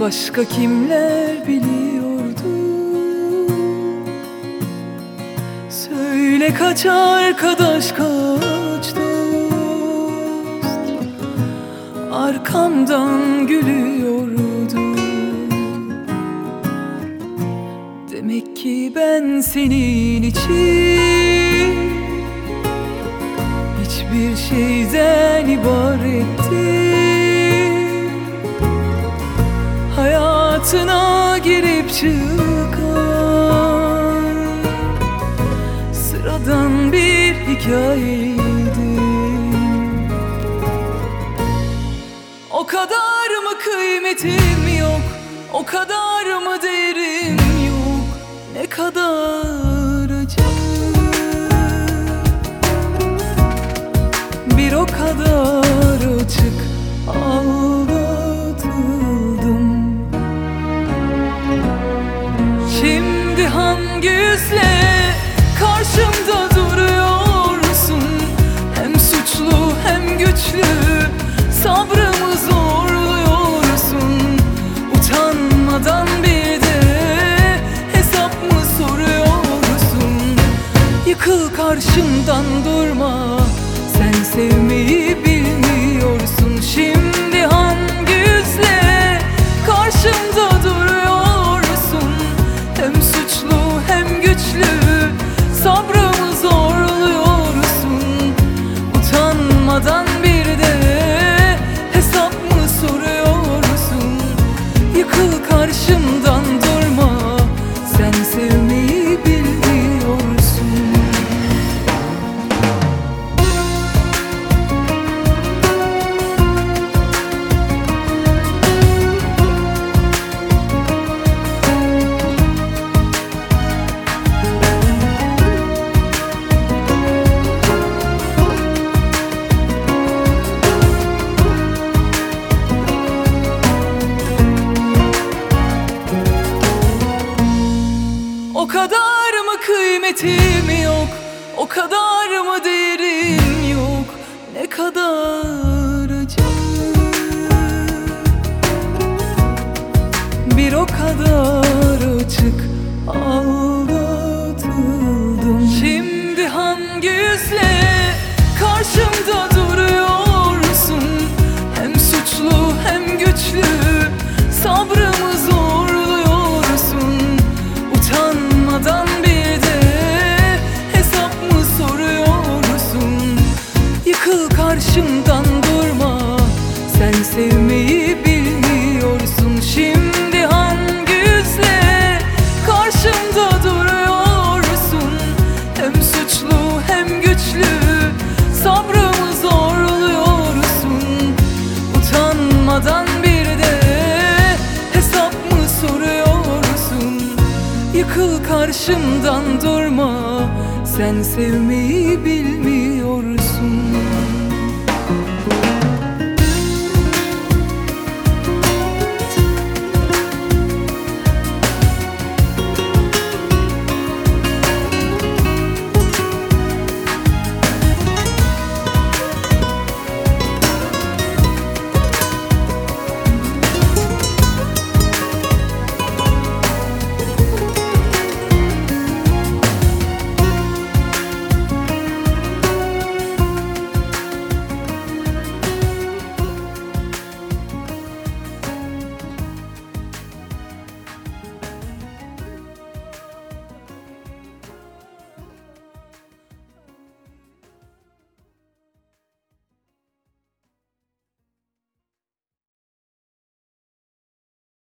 başka kimler biliyordu? Söyle kaç arkadaş, kaç dost arkamdan gülüyordu. Demek ki ben senin için hiçbir şeyden ibarettim. Hayatına girip çıkan sıradan bir hikayeydim. O kadar mı kıymetim yok, o kadar mı değerim yok, ne kadar acı, bir o kadar açık aldatıldım. Şimdi hangi yüzle karşımda duruyorsun? Hem suçlu hem güçlü sabrımı zorluyorsun. Utanmadan bir de hesap mı soruyorsun? Yıkıl karşımdan, durma, sen sevmeyi bilmiyorsun. Şimdi hangi yüzle karşımda duruyorsun? Hem suçlu hem güçlü sabrımı zorluyorsun. Utanmadan bir de hesap mı soruyorsun? Yıkıl karşımdan, durma, sen sevmeyi bilmiyorsun. O kadar mı kıymetim yok, o kadar mı değerim yok, ne kadar acı, bir o kadar açık aldatıldım. Şimdi hangi yüzle karşımda duruyorsun? Hem suçlu hem güçlü sabrımı zorluyorsun. Utanmadan bir de hesap mı soruyorsun? Yıkıl karşımdan, durma, sen sevmeyi bilmiyorsun. Şimdi hangi yüzle karşımda duruyorsun? Hem suçlu hem güçlü sabrımı zorluyorsun. Utanmadan bir de hesap mı soruyorsun? Yıkıl karşımdan, durma, sen sevmeyi bilmiyorsun.